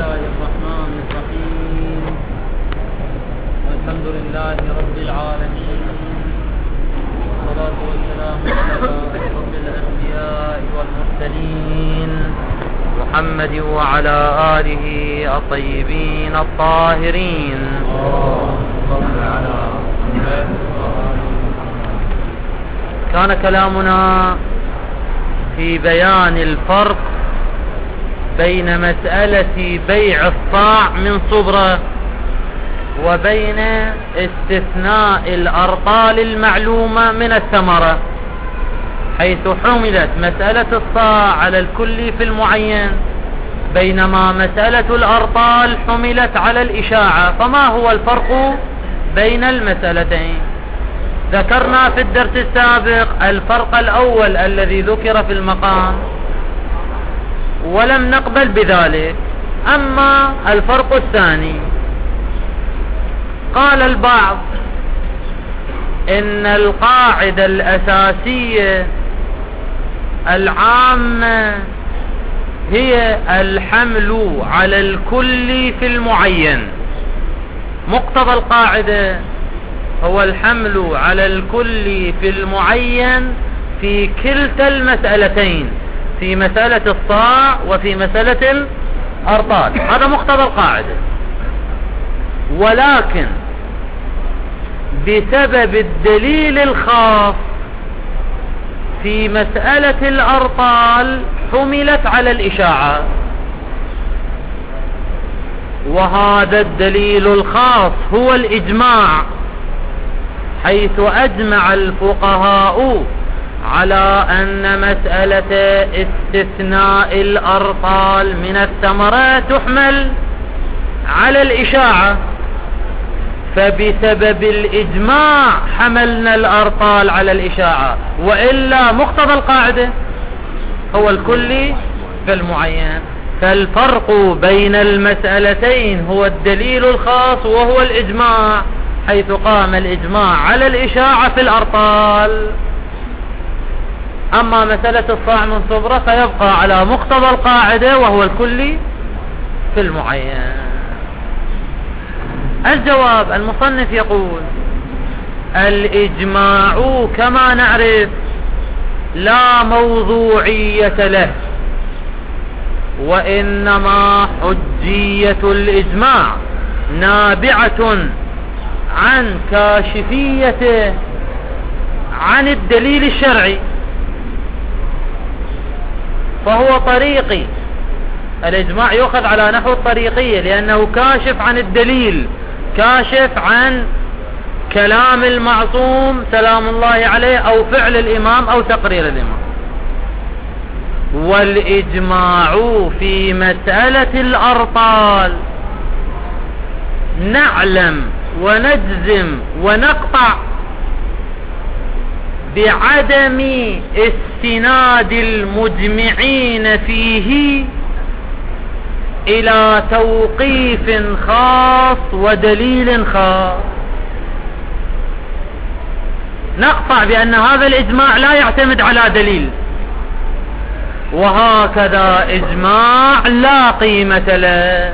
الله الرحمن الرحيم. الحمد لله رب العالمين، والصلاة والسلام على أشرف الأنبياء والمرسلين محمد وعلى آله الطيبين الطاهرين. كان كلامنا في بيان الفرق بين مسألة بيع الصاع من صبرة وبين استثناء الأرطال المعلومة من الثمرة، حيث حملت مسألة الصاع على الكل في المعين، بينما مسألة الأرطال حملت على الإشاعة. فما هو الفرق بين المسألتين؟ ذكرنا في الدرس السابق الفرق الأول الذي ذكر في المقام ولم نقبل بذلك. أما الفرق الثاني، قال البعض إن القاعدة الأساسية العامة هي الحمل على الكل في المعين. مقتضى القاعدة هو الحمل على الكل في المعين في كلتا المسألتين، في مسألة الصاع وفي مسألة الأرطال. هذا مقتضى القاعدة، ولكن بسبب الدليل الخاص في مسألة الأرطال حملت على الإشاعة، وهذا الدليل الخاص هو الإجماع، حيث أجمع الفقهاء على أن مسألة استثناء الأرطال من الثمرة تحمل على الإشاعة، فبسبب الإجماع حملنا الأرطال على الإشاعة، وإلا مقتضى القاعدة هو الكل في المعين. فالفرق بين المسألتين هو الدليل الخاص وهو الإجماع، حيث قام الإجماع على الإشاعة في الأرطال. أما مسألة الصاع من صبرة فيبقى على مقتضى القاعدة وهو الكل في المعين. الجواب، المصنف يقول: الإجماع كما نعرف لا موضوعية له، وإنما حجية الإجماع نابعة عن كاشفيته عن الدليل الشرعي، فهو طريقي. الإجماع يؤخذ على نحو الطريقية لأنه كاشف عن الدليل، كاشف عن كلام المعصوم سلام الله عليه أو فعل الإمام أو تقرير الإمام. والإجماع في مسألة الأرطال نعلم ونجزم ونقطع بعدم استناد المجمعين فيه إلى توقيف خاص ودليل خاص. نقطع بأن هذا الإجماع لا يعتمد على دليل، وهكذا إجماع لا قيمة له.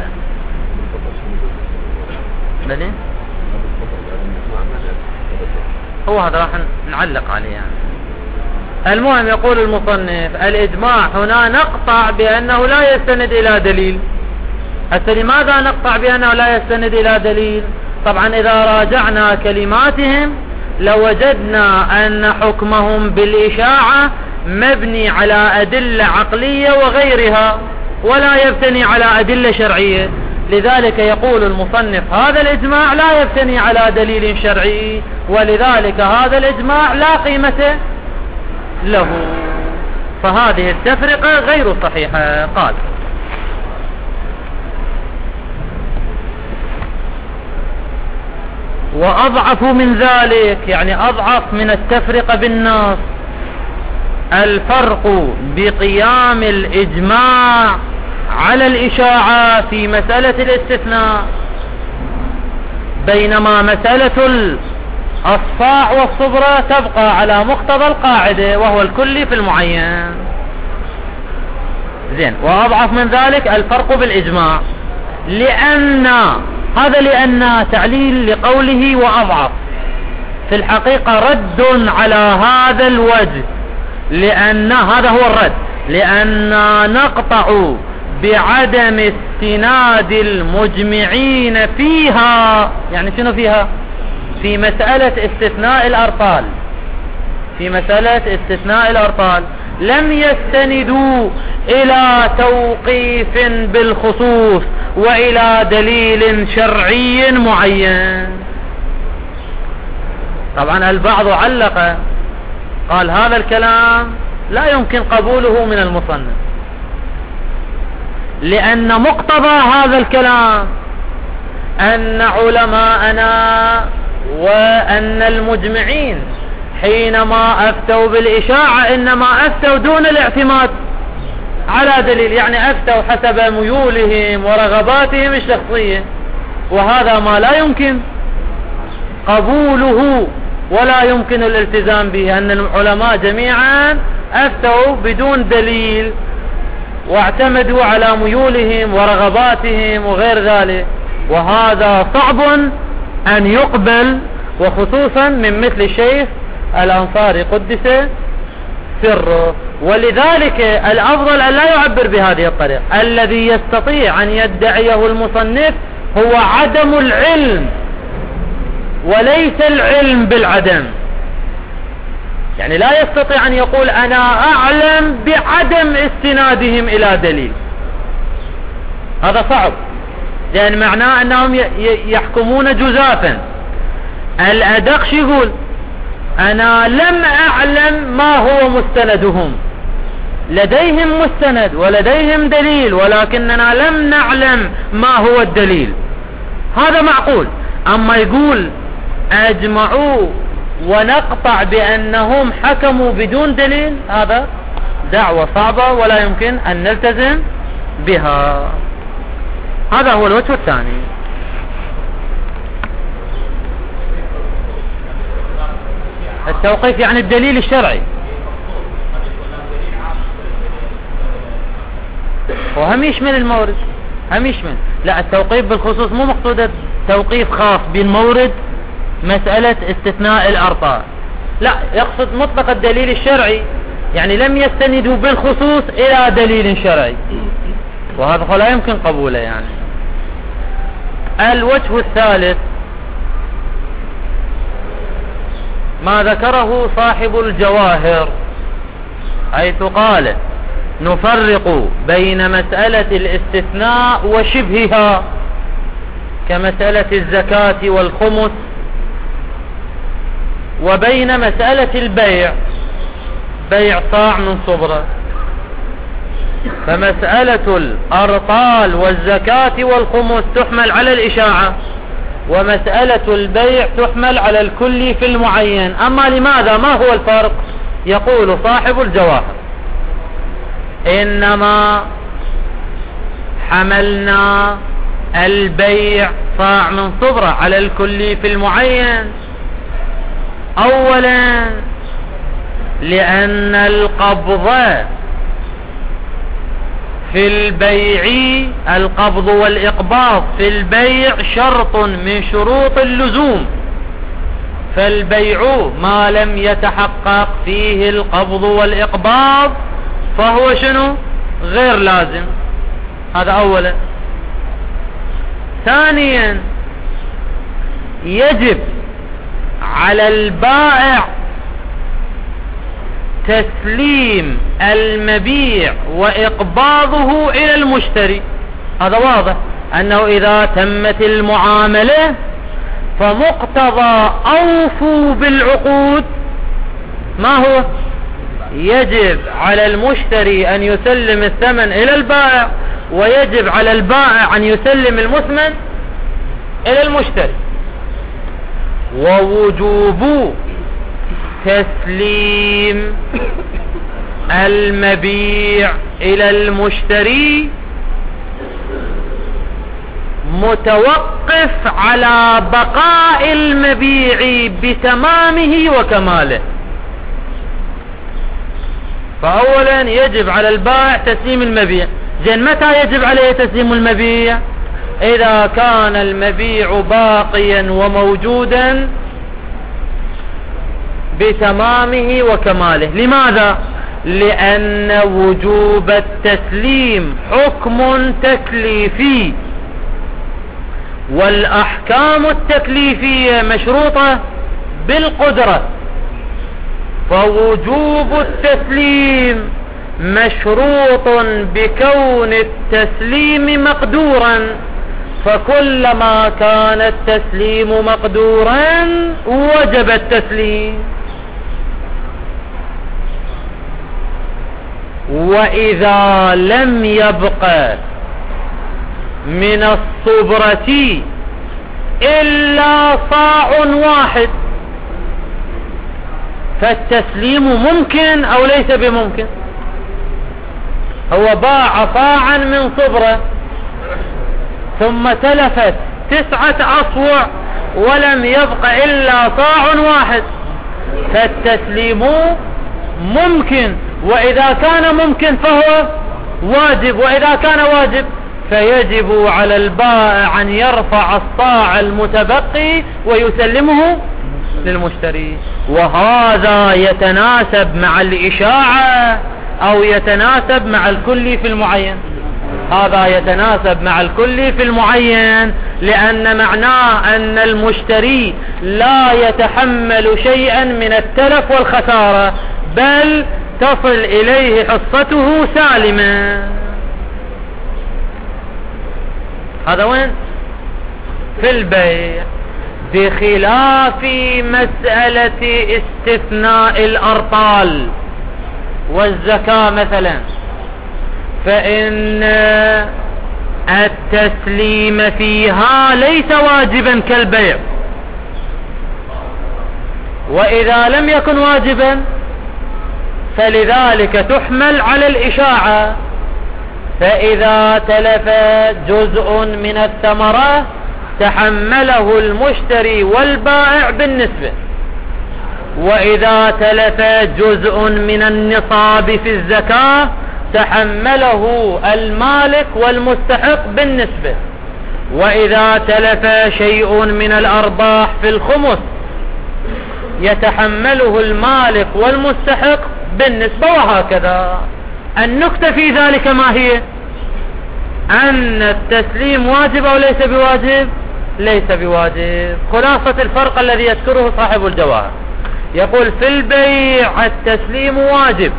هو هذا راح نعلق عليه يعني. المهم، يقول المصنف: الإجماع هنا نقطع بأنه لا يستند إلى دليل. لماذا نقطع بأنه لا يستند إلى دليل؟ طبعا إذا راجعنا كلماتهم لوجدنا أن حكمهم بالإشاعة مبني على أدلة عقلية وغيرها، ولا يبتني على أدلة شرعية. لذلك يقول المصنف: هذا الإجماع لا يبتني على دليل شرعي، ولذلك هذا الإجماع لا قيمة له. فهذه التفرقة غير صحيحة. قال: وأضعف من ذلك، يعني أضعف من التفرقة بالنص، الفرق بقيام الإجماع على الإشاعة في مسألة الاستثناء، بينما مسألة الصاع والصبرة تبقى على مقتضى القاعدة وهو الكل في المعين. زين. وأضعف من ذلك الفرق بالإجماع، لأن هذا لأن تعليل لقوله وأضعف، في الحقيقة رد على هذا الوجه، لأن هذا هو الرد، لأن نقطع بعدم استناد المجمعين فيها. يعني شنو فيها؟ في مسألة استثناء الأرطال، في مسألة استثناء الأرطال لم يستندوا إلى توقيف بالخصوص وإلى دليل شرعي معين. طبعا البعض علق قال هذا الكلام لا يمكن قبوله من المصنف، لأن مقتضى هذا الكلام أن علماءنا وأن المجمعين حينما أفتوا بالإشاعة إنما أفتوا دون الاعتماد على دليل، يعني أفتوا حسب ميولهم ورغباتهم الشخصية، وهذا ما لا يمكن قبوله ولا يمكن الالتزام به، أن العلماء جميعا أفتوا بدون دليل واعتمدوا على ميولهم ورغباتهم وغير ذلك، وهذا صعب أن يقبل، وخصوصا من مثل الشيخ الأنصاري قدس سره. ولذلك الأفضل أن لا يعبر بهذه الطريقة. الذي يستطيع أن يدعيه المصنف هو عدم العلم وليس العلم بالعدم، يعني لا يستطيع أن يقول أنا أعلم بعدم استنادهم إلى دليل، هذا صعب، لأن معناه أنهم يحكمون جزافا. الأدق يقول أنا لم أعلم ما هو مستندهم، لديهم مستند ولديهم دليل ولكننا لم نعلم ما هو الدليل، هذا معقول. أما يقول أجمعوا ونقطع بأنهم حكموا بدون دليل، هذا دعوة صعبة ولا يمكن أن نلتزم بها. هذا هو الوجه الثاني. التوقيف يعني الدليل الشرعي، وهم يشمل المورد، هم يشمل. لا، التوقيف بالخصوص مو مقصود توقيف خاص بالمورد مسألة استثناء الأرطال، لا، يقصد مطلق الدليل الشرعي، يعني لم يستندوا بالخصوص إلى دليل شرعي، وهذا لا يمكن قبوله. يعني الوجه الثالث ما ذكره صاحب الجواهر، حيث قال نفرق بين مسألة الاستثناء وشبهها كمسألة الزكاة والخمس، وبين مسألة البيع، بيع صاع من صبرة. فمسألة الأرطال والزكاة والخمس تحمل على الإشاعة، ومسألة البيع تحمل على الكل في المعين. أما لماذا؟ ما هو الفرق؟ يقول صاحب الجواهر إنما حملنا البيع صاع من صبرة على الكل في المعين. أولا لأن القبض في البيع، القبض والإقباض في البيع شرط من شروط اللزوم، فالبيع ما لم يتحقق فيه القبض والإقباض فهو شنو؟ غير لازم. هذا أولا. ثانيا يجب على البائع تسليم المبيع وإقباضه إلى المشتري. هذا واضح أنه إذا تمت المعاملة فمقتضى أوفوا بالعقود ما هو؟ يجب على المشتري أن يسلم الثمن إلى البائع، ويجب على البائع أن يسلم المثمن إلى المشتري. ووجوب تسليم المبيع إلى المشتري متوقف على بقاء المبيع بتمامه وكماله. فأولا يجب على البائع تسليم المبيع. زين، متى يجب عليه تسليم المبيع؟ إذا كان المبيع باقيا وموجودا بتمامه وكماله. لماذا؟ لأن وجوب التسليم حكم تكليفي، والأحكام التكليفية مشروطة بالقدرة، فوجوب التسليم مشروط بكون التسليم مقدورا، فكلما كان التسليم مقدورا وجب التسليم. وإذا لم يبق من الصبرة إلا صاع واحد فالتسليم ممكن أو ليس بممكن؟ هو باع صاعا من صبرة ثم تلفت 9 أصوع ولم يبق إلا صاع واحد، فالتسليم ممكن، وإذا كان ممكن فهو واجب، وإذا كان واجب فيجب على البائع أن يرفع الصاع المتبقي ويسلمه للمشتري. وهذا يتناسب مع الإشاعة أو يتناسب مع الكل في المعين؟ هذا يتناسب مع الكل في المعين، لأن معناه أن المشتري لا يتحمل شيئا من التلف والخسارة، بل تصل إليه حصته سالما. هذا وين؟ في البيع. بخلاف مسألة استثناء الأرطال والزكاة مثلا، فإن التسليم فيها ليس واجبا كالبيع، وإذا لم يكن واجبا فلذلك تحمل على الإشاعة. فإذا تلف جزء من الثمرة تحمله المشتري والبائع بالنسبة، وإذا تلف جزء من النصاب في الزكاة تحمله المالك والمستحق بالنسبة، وإذا تلف شيء من الأرباح في الخمس يتحمله المالك والمستحق بالنسبة، وهكذا. النكتة في ذلك ما هي؟ أن التسليم واجب أو ليس بواجب؟ ليس بواجب. خلاصة الفرق الذي يذكره صاحب الجواهر، يقول في البيع التسليم واجب،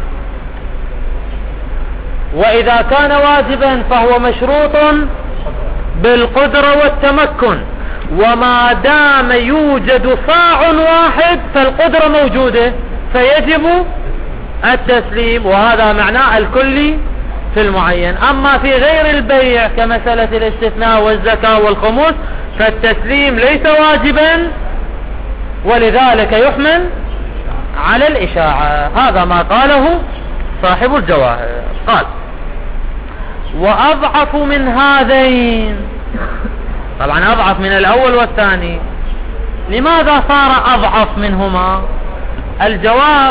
وإذا كان واجبا فهو مشروط بالقدرة والتمكن، وما دام يوجد صاع واحد فالقدرة موجودة فيجب التسليم، وهذا معناه الكلي في المعين. أما في غير البيع كمسألة الاستثناء والزكاة والخمس فالتسليم ليس واجبا، ولذلك يحمل على الإشاعة. هذا ما قاله صاحب الجواهر. قال وأضعف من هذين، طبعا أضعف من الأول والثاني. لماذا صار أضعف منهما؟ الجواب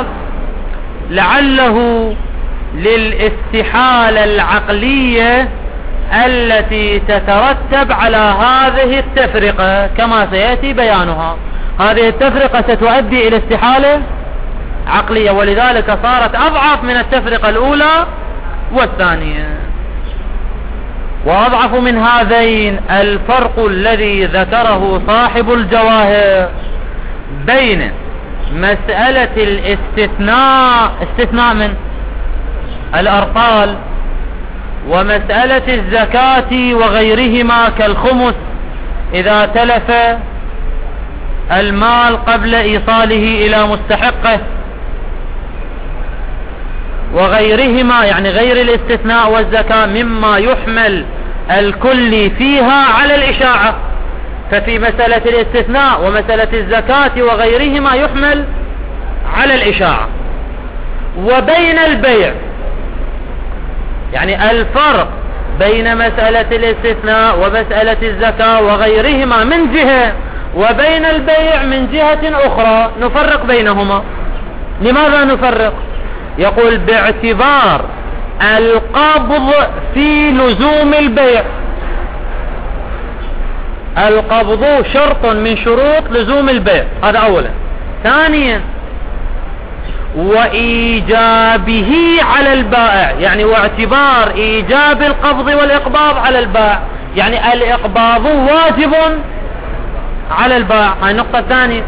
لعله للاستحالة العقلية التي تترتب على هذه التفرقة كما سيأتي بيانها. هذه التفرقة ستؤدي إلى استحالة عقلية، ولذلك صارت أضعف من التفرقة الأولى والثانية. وأضعف من هذين الفرق الذي ذكره صاحب الجواهر بين مسألة استثناء من الأرطال ومسألة الزكاة وغيرهما كالخمس إذا تلف المال قبل إيصاله إلى مستحقه، وغيرهما يعني غير الاستثناء والزكاة مما يحمل الكل فيها على الإشاعة. ففي مسألة الاستثناء ومسألة الزكاة وغيرهما يحمل على الإشاعة. وبين البيع يعني الفرق بين مسألة الاستثناء ومسألة الزكاة وغيرهما من جهة، وبين البيع من جهة أخرى نفرق بينهما. لماذا نفرق؟ يقول باعتبار القبض في لزوم البيع. القبض شرط من شروط لزوم البيع، هذا أولا. ثانيا وإيجابه على البائع، يعني واعتبار إيجاب القبض والإقباض على البائع، يعني الإقباض واجب على البائع. هاي النقطة الثانية.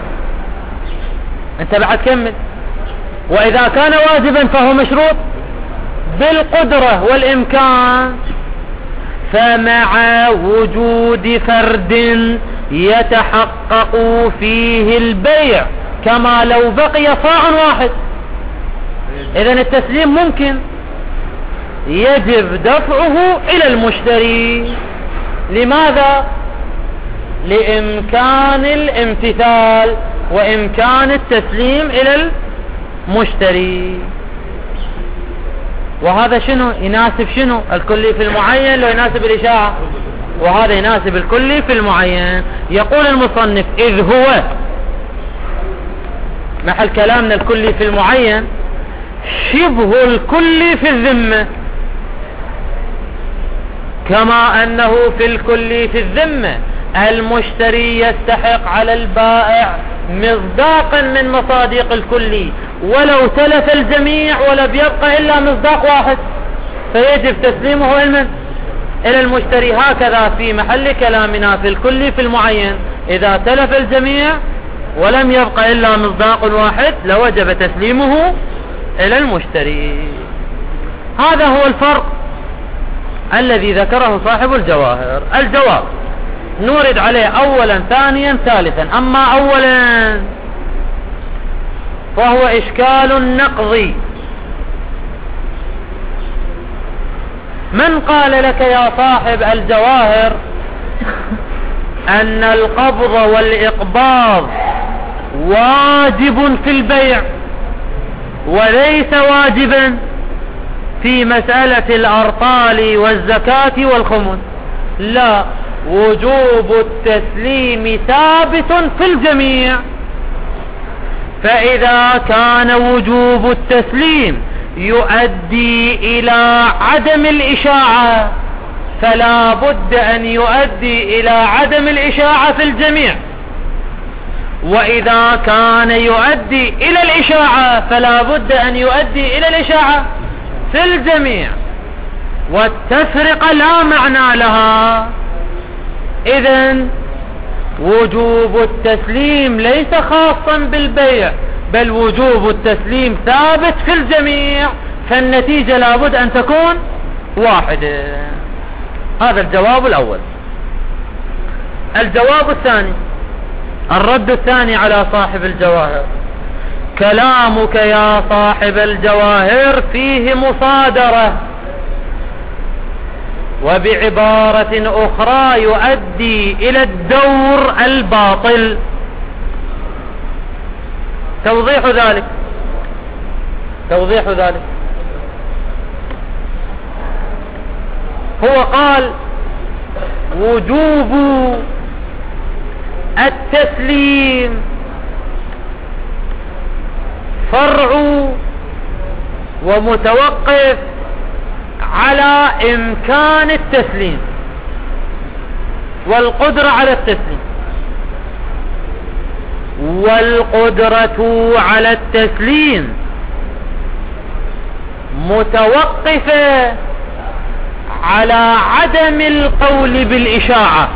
انت بعد كمل. وإذا كان واجبا فهو مشروط بالقدرة والإمكان، فمع وجود فرد يتحقق فيه البيع كما لو بقي صاع واحد. إذن التسليم ممكن، يجب دفعه إلى المشتري. لماذا؟ لإمكان الامتثال وإمكان التسليم إلى المشتري. وهذا شنو يناسب شنو؟ الكلي في المعين لو يناسب الإشاعة، وهذا يناسب الكلي في المعين. يقول المصنف إذ هو، محل كلامنا الكلي في المعين، شبه الكلي في الذمة، كما أنه في الكلي في الذمة المشتري يستحق على البائع مصداقا من مصادق الكلي، ولو تلف الجميع ولم يبقى إلا مصداق واحد فيجب تسليمه إلى المشتري. هكذا في محل كلامنا في الكلي في المعين، إذا تلف الجميع ولم يبقى إلا مصداق واحد لوجب تسليمه إلى المشتري. هذا هو الفرق الذي ذكره صاحب الجواهر. الجواب نورد عليه أولا ثانيا ثالثا. أما أولا فهو إشكال نقضي. من قال لك يا صاحب الجواهر أن القبض والإقباض واجب في البيع وليس واجبا في مسألة الأرطال والزكاة والخمس؟ لا، وجوب التسليم ثابت في الجميع. فإذا كان وجوب التسليم يؤدي إلى عدم الإشاعة فلا بد أن يؤدي إلى عدم الإشاعة في الجميع، وإذا كان يؤدي إلى الإشاعة فلا بد أن يؤدي إلى الإشاعة في الجميع، والتفرقة لا معنى لها. إذن وجوب التسليم ليس خاصا بالبيع، بل وجوب التسليم ثابت في الجميع، فالنتيجة لابد أن تكون واحدة. هذا الجواب الأول. الجواب الثاني، الرد الثاني على صاحب الجواهر: كلامك يا صاحب الجواهر فيه مصادرة، وبعبارة أخرى يؤدي إلى الدور الباطل. توضيح ذلك هو قال: وجوب التسليم فرع ومتوقف على إمكان التسليم والقدرة على التسليم، والقدرة على التسليم متوقفة على عدم القول بالإشاعة.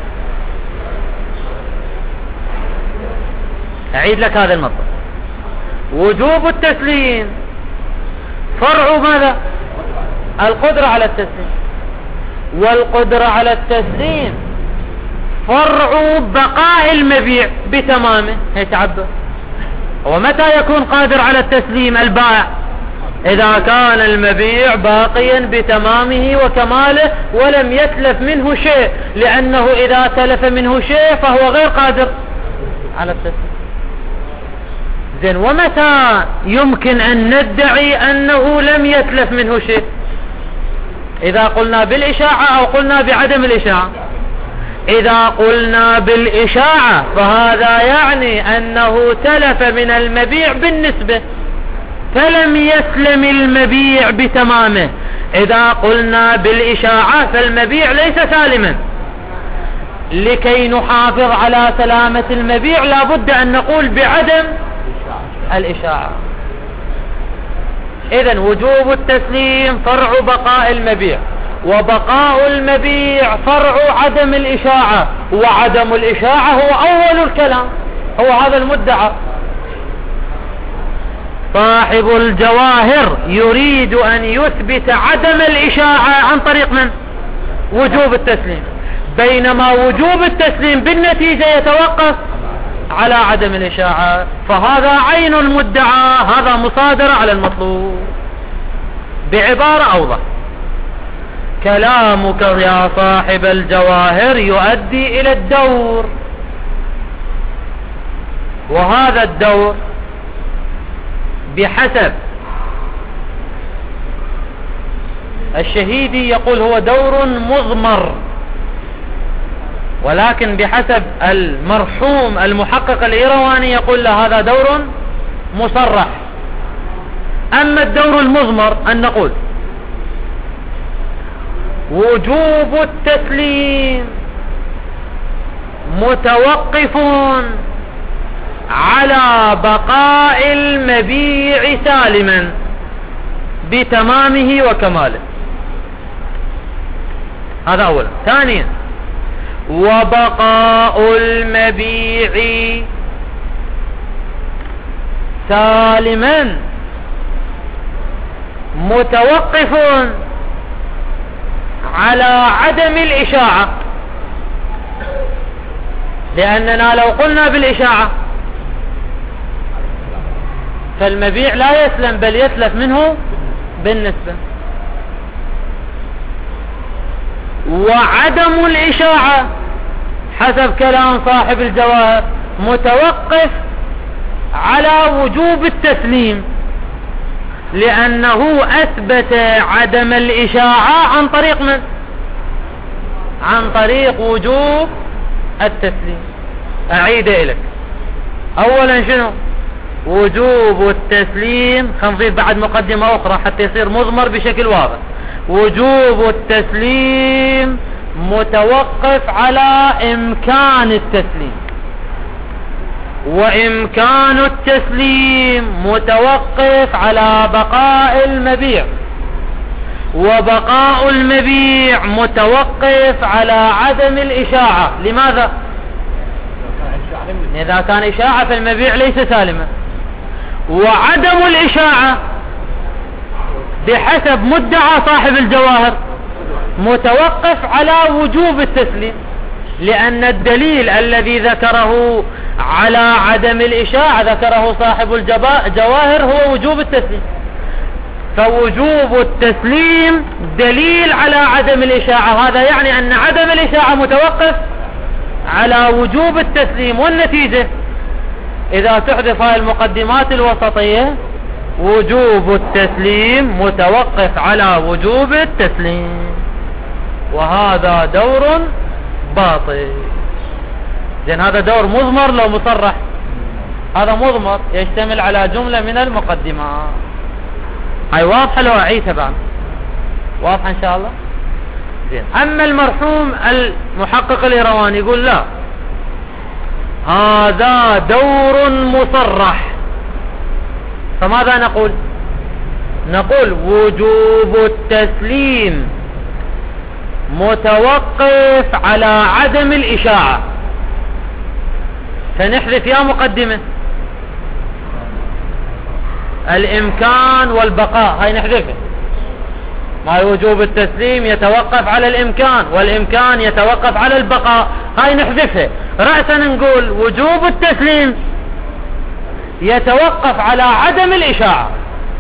أعيد لك هذا المطلب: وجوب التسليم فرع ماذا؟ القدرة على التسليم، والقدرة على التسليم فرع بقاء المبيع بتمامه. هي تعبر. ومتى يكون قادر على التسليم البائع؟ إذا كان المبيع باقيا بتمامه وكماله ولم يتلف منه شيء، لأنه إذا تلف منه شيء فهو غير قادر على التسليم. زين، ومتى يمكن أن ندعي أنه لم يتلف منه شيء؟ إذا قلنا بالإشاعة أو قلنا بعدم الإشاعة. إذا قلنا بالإشاعة فهذا يعني أنه تلف من المبيع بالنسبة فلم يسلم المبيع بتمامه. إذا قلنا بالإشاعة فالمبيع ليس سالما. لكي نحافظ على سلامة المبيع لابد أن نقول بعدم الإشاعة. إذن وجوب التسليم فرع بقاء المبيع، وبقاء المبيع فرع عدم الإشاعة، وعدم الإشاعة هو أول الكلام، هو هذا المدعى. صاحب الجواهر يريد أن يثبت عدم الإشاعة عن طريق من؟ وجوب التسليم، بينما وجوب التسليم بالنتيجة يتوقف على عدم الإشاعة، فهذا عين المدعى، هذا مصادرة على المطلوب. بعبارة أوضح، كلامك يا صاحب الجواهر يؤدي إلى الدور، وهذا الدور بحسب الشهيدي يقول هو دور مضمر، ولكن بحسب المرحوم المحقق الإيرواني يقول له هذا دور مصرح. أما الدور المضمر أن نقول وجوب التسليم متوقف على بقاء المبيع سالما بتمامه وكماله، هذا أولا. ثانيا، وبقاء المبيع سالما متوقف على عدم الإشاعة، لأننا لو قلنا بالإشاعة فالمبيع لا يسلم بل يتلف منه بالنسبة. وعدم الإشاعة حسب كلام صاحب الجواهر متوقف على وجوب التسليم، لأنه أثبت عدم الإشاعة عن طريق من؟ عن طريق وجوب التسليم. أعيد إليك أولا شنو؟ وجوب التسليم، خنضيف بعد مقدمة أخرى حتى يصير مضمر بشكل واضح. وجوب التسليم متوقف على إمكان التسليم، وإمكان التسليم متوقف على بقاء المبيع، وبقاء المبيع متوقف على عدم الإشاعة. لماذا؟ إذا كان إشاعة فالمبيع ليس سالما. وعدم الإشاعة بحسب مدعى صاحب الجواهر متوقف على وجوب التسليم، لأن الدليل الذي ذكره على عدم الإشاعة ذكره صاحب الجواهر هو وجوب التسليم، فوجوب التسليم دليل على عدم الإشاعة، هذا يعني أن عدم الإشاعة متوقف على وجوب التسليم. والنتيجة إذا تحدث هذه المقدمات الوسطية وجوب التسليم متوقف على وجوب التسليم، وهذا دور باطل. لأن هذا دور مضمر لو مصرح، هذا مضمر يشتمل على جملة من المقدمات. هاي واضحة لو أعيدها بعد؟ واضحة إن شاء الله؟ زين. أما المرحوم المحقق الإيرواني يقول لا، هذا دور مصرح. فماذا نقول؟ نقول وجوب التسليم متوقف على عدم الإشاعة، فنحذف يا مقدمة الإمكان والبقاء، هاي نحذفه. ما وجوب التسليم يتوقف على الإمكان، والإمكان يتوقف على البقاء، هاي نحذفها. رأسا نقول وجوب التسليم يتوقف على عدم الإشاعة،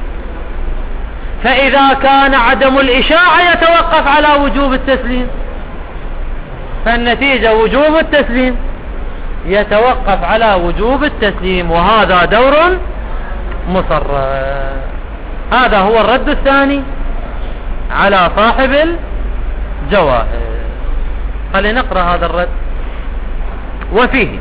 فإذا كان عدم الإشاعة يتوقف على وجوب التسليم، فالنتيجة وجوب التسليم يتوقف على وجوب التسليم، وهذا دور مصرح. هذا هو الرد الثاني على صاحب الجواهر. خلينا نقرأ هذا الرد. وفيه،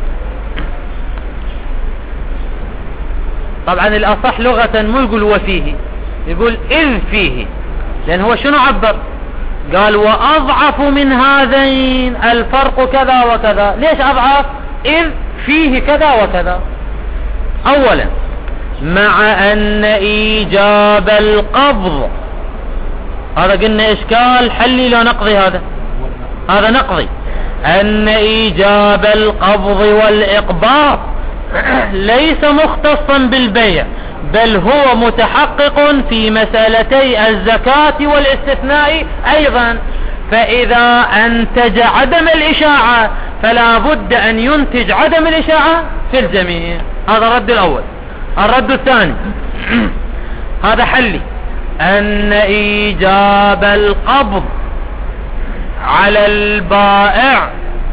طبعا الأصح لغة مو يقول وفيه، يقول إذ فيه، لأن هو شنو عبر؟ قال وأضعف من هذين الفرق كذا وكذا. ليش أضعف؟ إذ فيه كذا وكذا. أولا مع أن إيجاب القبض، هذا قلنا إشكال حلي لا نقضي، هذا نقضي، أن إيجاب القبض والإقباض ليس مختصا بالبيع، بل هو متحقق في مسألتي الزكاة والاستثناء أيضا. فإذا أنتج عدم الإشاعة فلا بد أن ينتج عدم الإشاعة في الجميع. هذا الرد الأول. الرد الثاني هذا حلي، أن إيجاب القبض على البائع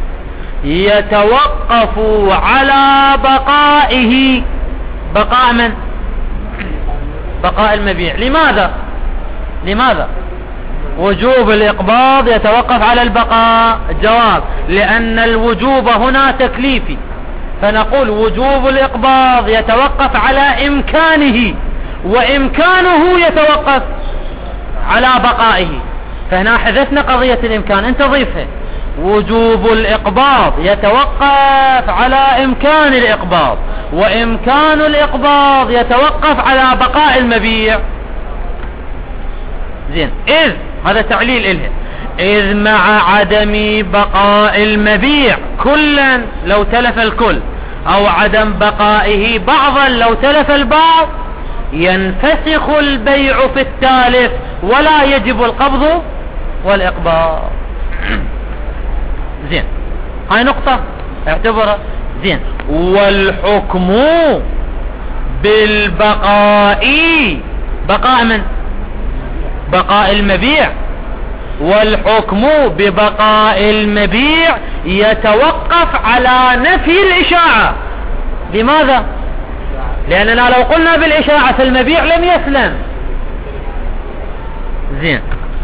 يتوقف على بقائه. بقاء من؟ بقاء المبيع. لماذا وجوب الإقباض يتوقف على البقاء؟ الجواب لأن الوجوب هنا تكليفي، فنقول وجوب الإقباض يتوقف على إمكانه، وإمكانه يتوقف على بقائه. فهنا حذفنا قضية الإمكان، انت ضيفها. وجوب الإقباض يتوقف على إمكان الإقباض، وإمكان الإقباض يتوقف على بقاء المبيع. زين، إذ هذا تعليل إله، إذ مع عدم بقاء المبيع كلا لو تلف الكل، أو عدم بقائه بعضا لو تلف البعض، ينفسخ البيع في التالف ولا يجب القبض والإقباض. زين، هاي نقطة اعتبرها. زين، والحكم بالبقاء، بقاء من؟ بقاء المبيع. والحكم ببقاء المبيع يتوقف على نفي الإشاعة. لماذا؟ لأننا لو قلنا بالإشاعة في المبيع لم يسلم. زين،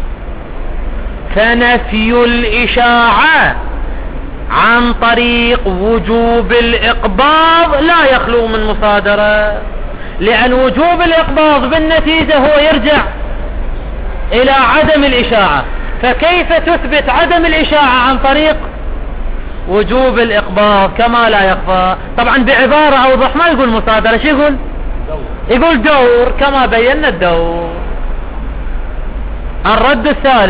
فنفي الإشاعة عن طريق وجوب الإقباض لا يخلو من مصادرة، لأن وجوب الإقباض بالنتيجة هو يرجع إلى عدم الإشاعة. فكيف تثبت عدم الإشاعة عن طريق وجوب الإقباض؟ كما لا يخفى. طبعا بعبارة أوضح ما يقول مصادرة، شو يقول؟ يقول دور، كما بينا الدور. الرد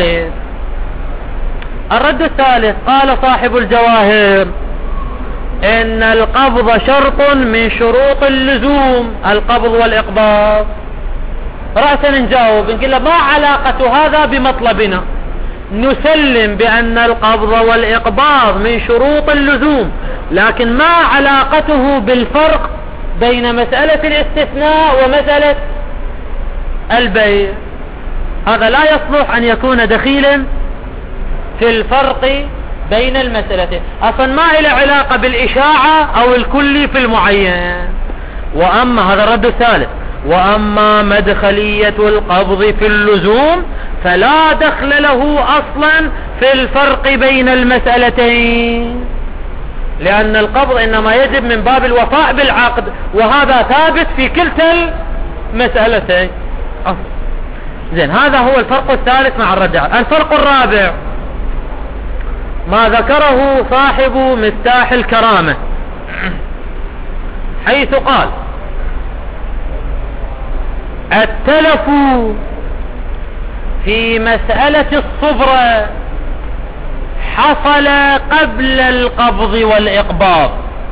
الثالث قال صاحب الجواهر إن القبض شرط من شروط اللزوم، القبض والإقباض. رأسا نجاوب نقول له ما علاقة هذا بمطلبنا؟ نسلم بأن القبض والإقباض من شروط اللزوم، لكن ما علاقته بالفرق بين مسألة الاستثناء ومسألة البيع؟ هذا لا يصلح أن يكون دخيلا في الفرق بين المسألتين، أصلا ما إلى علاقة بالإشاعة أو الكلي في المعين. وأما هذا الرد الثالث، وأما مدخلية القبض في اللزوم فلا دخل له أصلا في الفرق بين المسألتين، لأن القبض إنما يجب من باب الوفاء بالعقد، وهذا ثابت في كلتا المسألتين. زين، هذا هو الفرق الثالث مع الرجعة. الفرق الرابع ما ذكره صاحب مفتاح الكرامة، حيث قال التلف في مسألة الصبرة حصل قبل القبض والإقباض،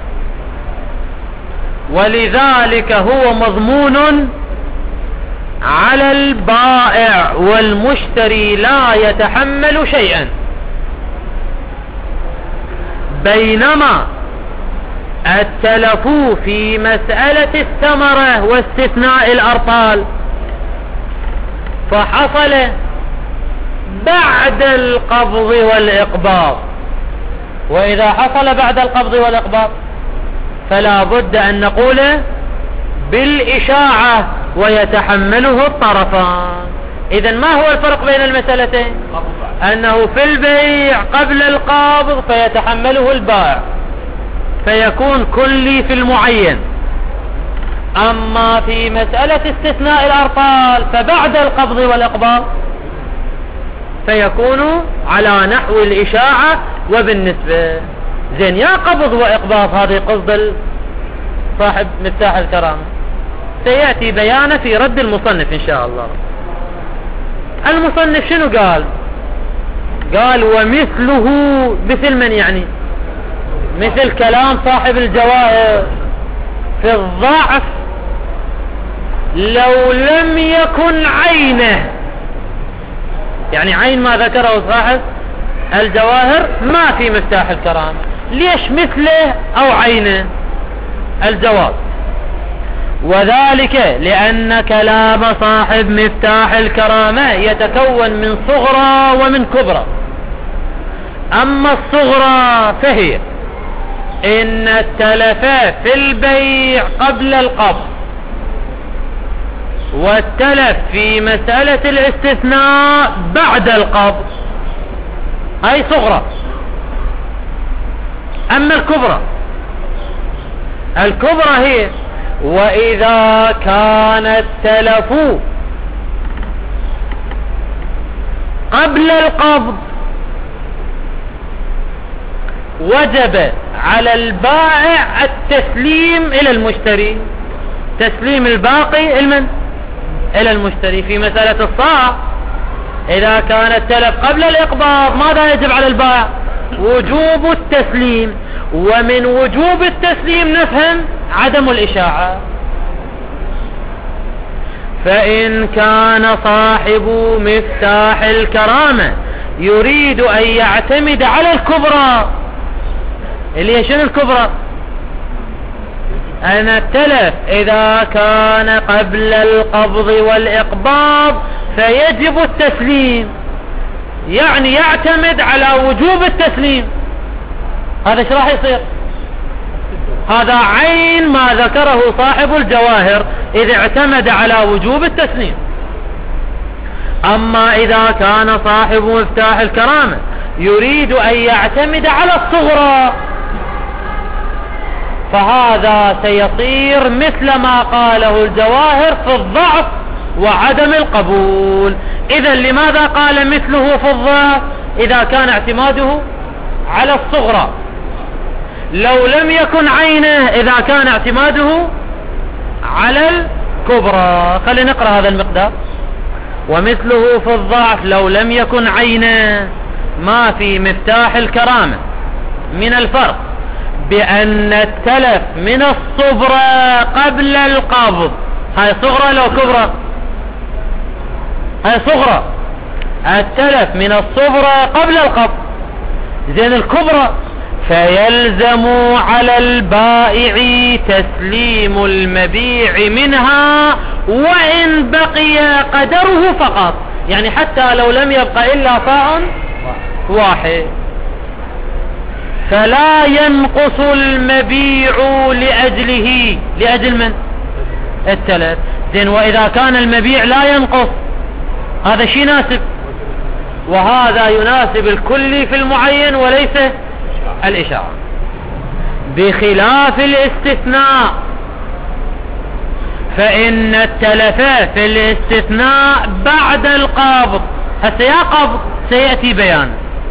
ولذلك هو مضمون على البائع، والمشتري لا يتحمل شيئا. بينما التلف في مسألة الثمرة واستثناء الأرطال فحصل بعد القبض والإقباض، وإذا حصل بعد القبض والإقباض فلا بد أن نقول بالإشاعة ويتحمله الطرفان. إذن ما هو الفرق بين المسألتين؟ أنه في البيع قبل القبض فيتحمله البائع فيكون كلي في المعين، أما في مسألة استثناء الأرطال فبعد القبض والإقباض فيكون على نحو الإشاعة وبالنسبة. زين، يا قبض وإقباض هذه قصد صاحب مفتاح الكرامة، سيأتي بيانه في رد المصنف إن شاء الله. المصنف شنو قال ومثله، مثل من يعني؟ مثل كلام صاحب الجواهر في الضعف لو لم يكن عينه، يعني عين ما ذكره صاحب الجواهر ما في مفتاح الكرامة. ليش مثله أو عينه؟ الجواب وذلك لأن كلام صاحب مفتاح الكرامة يتكون من صغرى ومن كبرى. أما الصغرى فهي إن التلف في البيع قبل القبض، والتلف في مسألة الاستثناء بعد القبض، هاي صغرى. أما الكبرى هي وإذا كان التلف قبل القبض وجب على البائع التسليم إلى المشتري، تسليم الباقي إلى المشتري. في مسألة الصاع إذا كان التلف قبل الإقباض ماذا يجب على البائع؟ وجوب التسليم، ومن وجوب التسليم نفهم عدم الإشاعة. فإن كان صاحب مفتاح الكرامة يريد أن يعتمد على الكبرى، اللي هي شنو الكبرى؟ أن التلف إذا كان قبل القبض والإقباض فيجب التسليم، يعني يعتمد على وجوب التسليم. هذا ايش راح يصير؟ هذا عين ما ذكره صاحب الجواهر إذا اعتمد على وجوب التسليم. أما إذا كان صاحب مفتاح الكرامة يريد أن يعتمد على الصغرى فهذا سيصير مثل ما قاله الجواهر في الضعف وعدم القبول. إذا لماذا قال مثله في الضعف؟ إذا كان اعتماده على الصغرى. لو لم يكن عينه إذا كان اعتماده على الكبرى. خلينا نقرأ هذا المقدار. ومثله في الضعف لو لم يكن عينه ما في مفتاح الكرامة من الفرق بأن التلف من الصغرى قبل القبض، هاي صغرى لو كبرى؟ هاي صغرى. التلف من الصغرى قبل القبض، زين الكبرى فيلزم على البائع تسليم المبيع منها وإن بقي قدره فقط، يعني حتى لو لم يبقى إلا صاع واحد. فلا ينقص المبيع لأجله، لأجل من؟ التلف. زين، وإذا كان المبيع لا ينقص هذا شيء يناسب، وهذا يناسب الكل في المعين وليس الإشارة. بخلاف الاستثناء فإن التلف في الاستثناء بعد القبض، هسه يا قبض سيأتي بيان،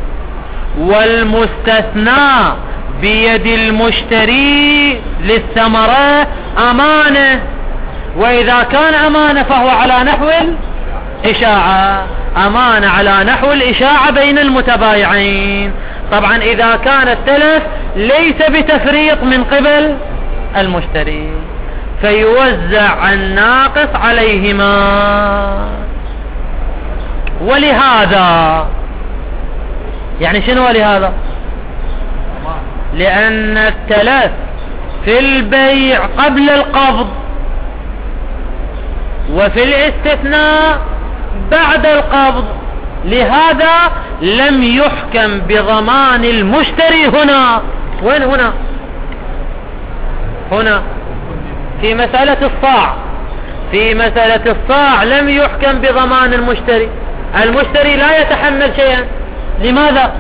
والمستثنى بيد المشتري للثمرة أمانة، وإذا كان أمانة فهو على نحو الإشاعة، أمانة على نحو الإشاعة بين المتبايعين. طبعا إذا كان التلف ليس بتفريط من قبل المشتري فيوزع الناقص عليهما. ولهذا، يعني شنو ولهذا؟ لأن التلف في البيع قبل القبض وفي الاستثناء بعد القبض، لهذا لم يحكم بضمان المشتري هنا. وين هنا؟ هنا في مسألة الصاع. في مسألة الصاع لم يحكم بضمان المشتري، المشتري لا يتحمل شيئا. لماذا؟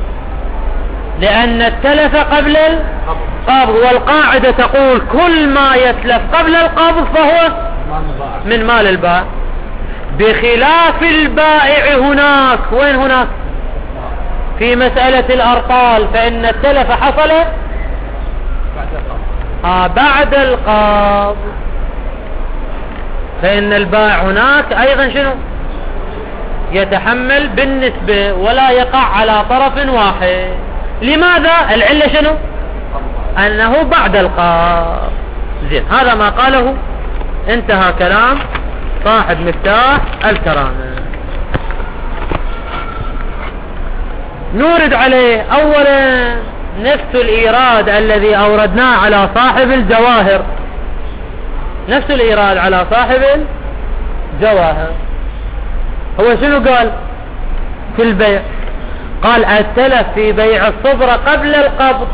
لأن التلف قبل القبض، والقاعدة تقول كل ما يتلف قبل القبض فهو من مال البائع. بخلاف البائع هناك. وين هناك؟ في مسألة الأرطال، فإن التلف حصل بعد القبض، فإن البائع هناك أيضا شنو؟ يتحمل بالنسبة ولا يقع على طرف واحد. لماذا؟ العلة شنو؟ أنه بعد القبض. زين، هذا ما قاله. انتهى كلام صاحب مفتاح الكرامة. نورد عليه. أولا نفس الإيراد الذي أوردناه على صاحب الجواهر، نفس الإيراد على صاحب الجواهر. هو شنو قال في البيع؟ قال التلف في بيع الصبرة قبل القبض،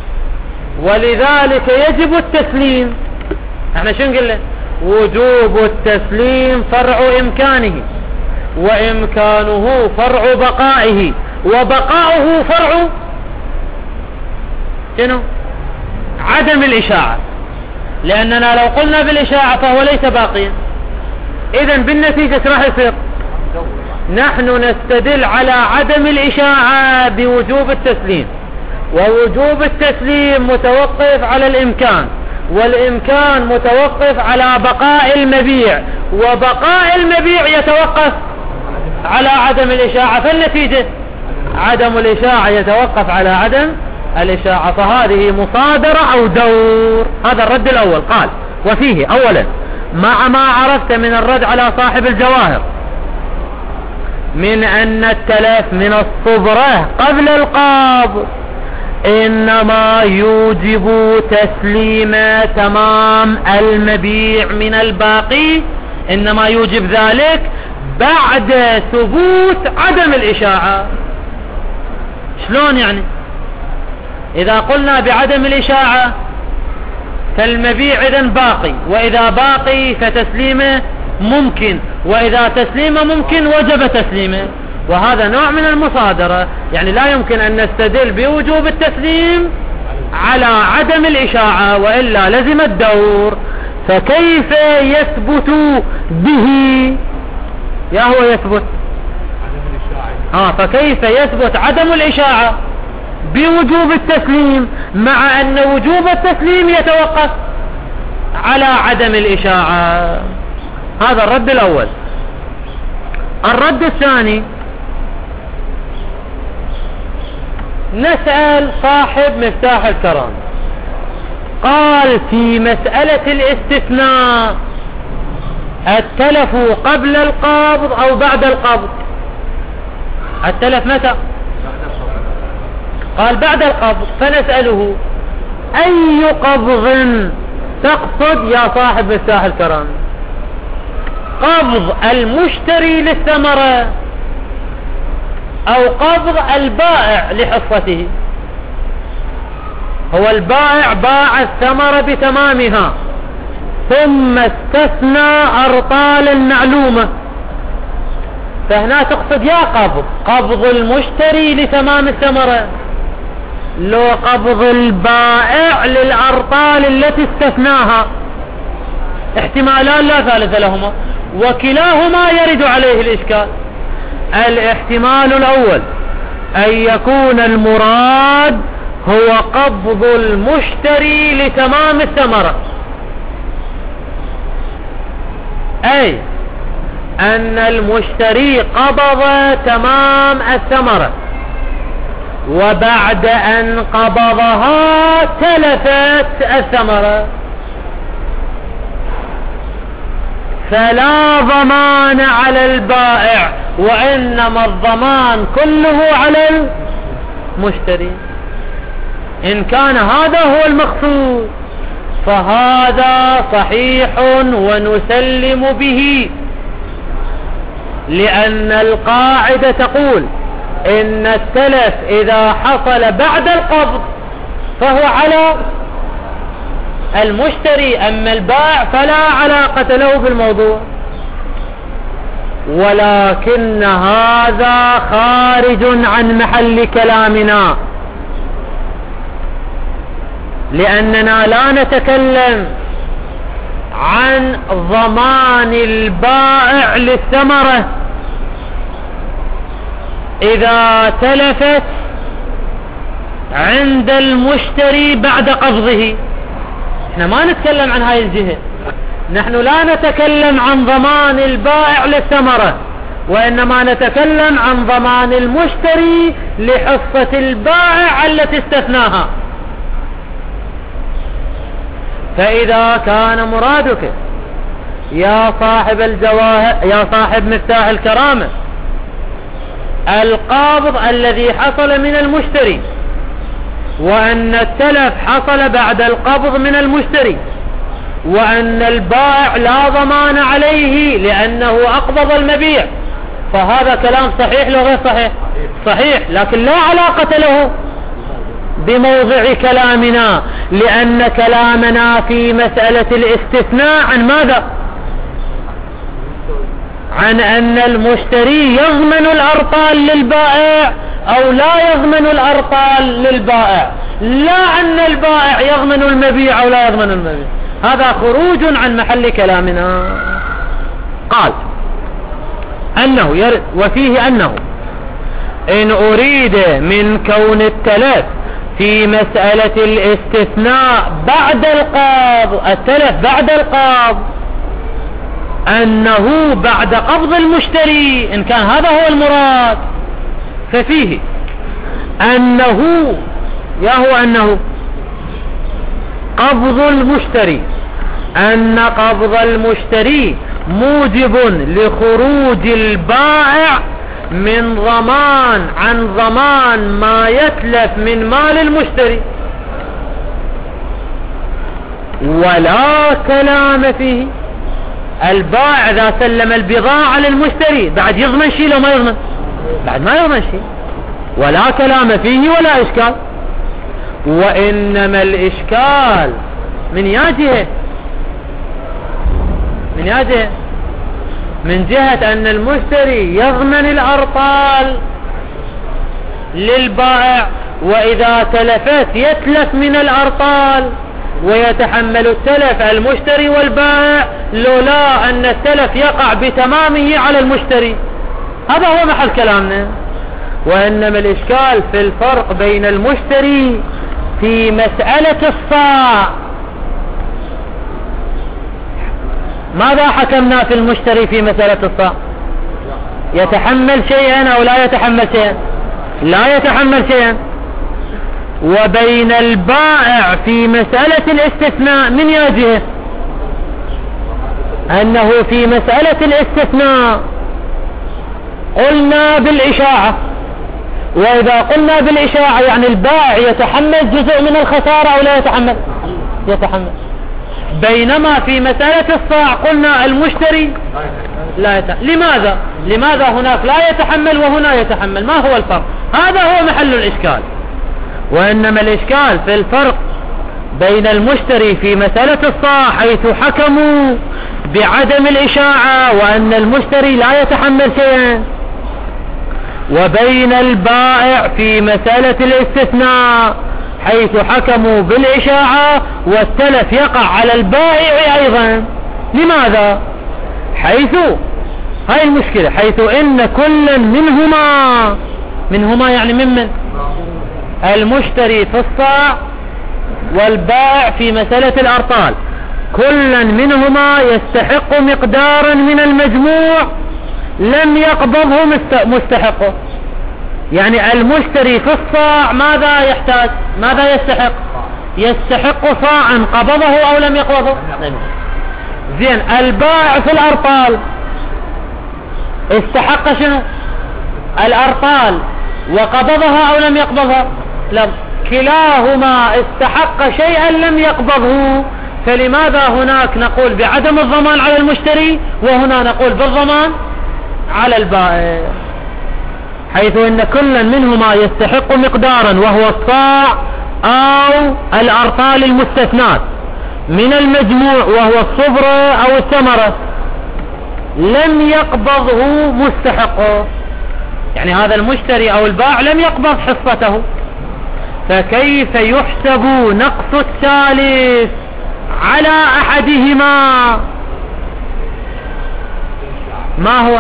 ولذلك يجب التسليم. احنا شنو قلنا؟ وجوب التسليم فرع إمكانه، وإمكانه فرع بقائه، وبقاؤه فرع شنو؟ عدم الإشاعة. لأننا لو قلنا بالإشاعة فهو ليس باقيا. إذن بالنتيجة راح يصير نحن نستدل على عدم الإشاعة بوجوب التسليم، ووجوب التسليم متوقف على الإمكان، والإمكان متوقف على بقاء المبيع، وبقاء المبيع يتوقف على عدم الإشاعة. فالنتيجة عدم الإشاعة يتوقف على عدم الإشاعة، فهذه مصادرة أو دور. هذا الرد الأول. قال وفيه أولا مع ما عرفت من الرد على صاحب الجواهر من أن التلف من الصبرة قبل القبض إنما يوجب تسليم تمام المبيع من الباقي، إنما يوجب ذلك بعد ثبوت عدم الإشاعة. شلون يعني؟ إذا قلنا بعدم الإشاعة فالمبيع إذن باقي، وإذا باقي فتسليمه ممكن، وإذا تسليمه ممكن وجب تسليمه. وهذا نوع من المصادرة، يعني لا يمكن أن نستدل بوجوب التسليم على عدم الإشاعة، وإلا لزم الدور. فكيف يثبت به؟ يا هو يثبت فكيف يثبت عدم الإشاعة بوجوب التسليم، مع أن وجوب التسليم يتوقف على عدم الإشاعة؟ هذا الرد الأول. الرد الثاني نسأل صاحب مفتاح الكرامة. قال في مسألة الاستثناء التلف قبل القبض أو بعد القبض؟ التلف متى؟ قال بعد القبض. فنسأله أي قبض تقصد يا صاحب مفتاح الكرامة؟ قبض المشتري للثمرة أو قبض البائع لحصته؟ هو البائع باع الثمرة بتمامها ثم استثنى أرطال المعلومة، فهنا تقصد يا قبض المشتري لتمام الثمرة، لو قبض البائع للأرطال التي استثناها. احتمالان لا ثالث لهما، وكلاهما يرد عليه الإشكال. الاحتمال الأول أن يكون المراد هو قبض المشتري لتمام الثمرة، أي أن المشتري قبض تمام الثمرة، وبعد أن قبضها تلفت الثمرة، فلا ضمان على البائع، وإنما الضمان كله على المشتري. إن كان هذا هو المقصود فهذا صحيح ونسلم به، لأن القاعدة تقول إن التلف إذا حصل بعد القبض فهو على المشتري، أما البائع فلا علاقة له بالموضوع. ولكن هذا خارج عن محل كلامنا، لأننا لا نتكلم عن ضمان البائع للثمرة إذا تلفت عند المشتري بعد قبضه. احنا ما نتكلم عن هاي الجهة، نحن لا نتكلم عن ضمان البائع للثمرة، وإنما نتكلم عن ضمان المشتري لحصة البائع التي استثناها. فإذا كان مرادك يا صاحب الجواهر، يا صاحب مفتاح الكرامة، القابض الذي حصل من المشتري، وأن التلف حصل بعد القبض من المشتري، وأن البائع لا ضمان عليه لأنه أقبض المبيع، فهذا كلام صحيح لو غير صحيح؟ صحيح، لكن لا علاقة له بموضع كلامنا، لأن كلامنا في مسألة الاستثناء عن ماذا؟ عن أن المشتري يضمن الأرطال للبائع أو لا يضمن الأرطال للبائع، لا أن البائع يضمن المبيع أو لا يضمن المبيع. هذا خروج عن محل كلامنا. قال أنه وفيه أنه إن أريد من كون التلف في مسألة الاستثناء بعد القبض، التلف بعد القبض، أنه بعد قبض المشتري، إن كان هذا هو المراد، ففيه أنه أنه قبض المشتري، أن قبض المشتري موجب لخروج البائع من ضمان عن ضمان ما يتلف من مال المشتري، ولا كلام فيه. البائع إذا سلم البضاعة للمشتري بعد يضمن شيء لو ما يضمن؟ بعد ما يضمن شيء، ولا كلام فيه ولا إشكال. وإنما الإشكال من ياجهه، من جهة أن المشتري يضمن الأرطال للبائع، وإذا تلفت يتلف من الأرطال ويتحمل التلف المشتري والبائع، لولا أن التلف يقع بتمامه على المشتري. هذا هو محل كلامنا. وإنما الإشكال في الفرق بين المشتري في مسألة الصاع. ماذا حكمنا في المشتري في مسألة الصاع؟ يتحمل شيئا أو لا يتحمل شيئا؟ لا يتحمل شيئا. وبين البائع في مسألة الاستثناء من يجهه أنه في مسألة الاستثناء قلنا بالإشاعة، وإذا قلنا بالإشاعة يعني البائع يتحمل جزء من الخسارة أو لا يتحمل؟ يتحمل. بينما في مسألة الصاع قلنا المشتري لا يتحمل. لماذا هناك لا يتحمل وهنا يتحمل؟ ما هو الفرق؟ هذا هو محل الإشكال. وإنما الإشكال في الفرق بين المشتري في مسألة الصاع حيث حكموا بعدم الإشاعة وأن المشتري لا يتحمل شيئا، وبين البائع في مسألة الاستثناء حيث حكموا بالإشاعة والتلف يقع على البائع أيضا. لماذا؟ حيث هاي المشكلة، حيث إن كل منهما يعني من المشتري في الصاع والبائع في مسألة الأرطال، كل منهما يستحق مقدارا من المجموع لم يقبضه مستحقه. يعني المشتري في الصاع ماذا يحتاج؟ ماذا يستحق؟ يستحق صاعا قبضه أو لم يقبضه. زين، البائع في الأرطال استحق شنو؟ الأرطال وقبضها أو لم يقبضها؟ لا، كلاهما استحق شيئا لم يقبضه. فلماذا هناك نقول بعدم الضمان على المشتري وهنا نقول بالضمان على البائع؟ حيث ان كل منهما يستحق مقدارا وهو الصاع او الارطال المستثنات من المجموع وهو الصبرة او الثمرة لم يقبضه مستحقه. يعني هذا المشتري او البائع لم يقبض حصته، فكيف يحسب نقص الثالث على أحدهما. ما هو؟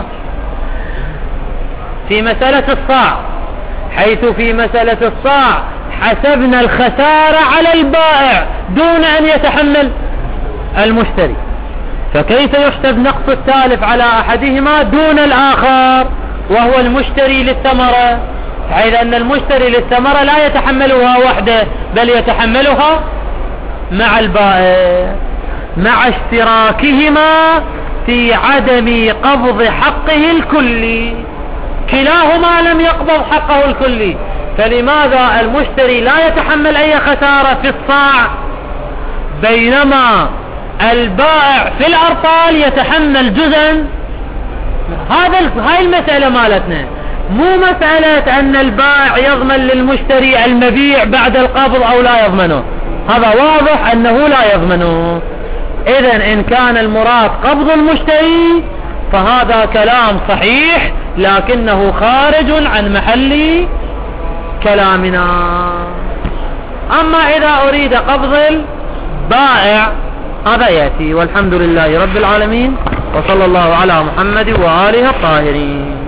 في مسألة الصاع، حيث في مسألة الصاع حسبنا الخسارة على البائع دون أن يتحمل المشتري، فكيف يحسب نقص التالف على أحدهما دون الآخر وهو المشتري للثمرة، حيث أن المشتري للثمرة لا يتحملها وحده بل يتحملها مع البائع، مع اشتراكهما في عدم قبض حقه الكلي. كلاهما لم يقبض حقه الكلي، فلماذا المشتري لا يتحمل أي خسارة في الصاع بينما البائع في الأرطال يتحمل جزءا؟ هاي المسألة مالتنا، مو مسألة أن البائع يضمن للمشتري المبيع بعد القبض أو لا يضمنه، هذا واضح أنه لا يضمنه. إذن إن كان المراد قبض المشتري فهذا كلام صحيح لكنه خارج عن محل كلامنا. أما إذا أريد قبض البائع هذا يأتي. والحمد لله رب العالمين، وصلى الله على محمد وآله الطاهرين.